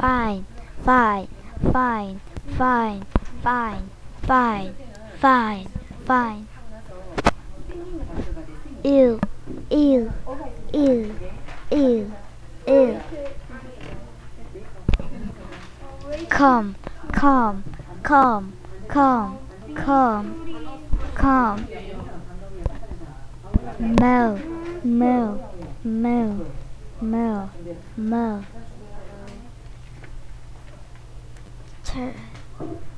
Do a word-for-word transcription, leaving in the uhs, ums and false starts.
fine, fine, fine, fine, fine, fine, fine, fine. Ew, ew, ew, ew, ew. Come, come, come, come, come, come. Mo, mo, mo, mo, mo. Turn.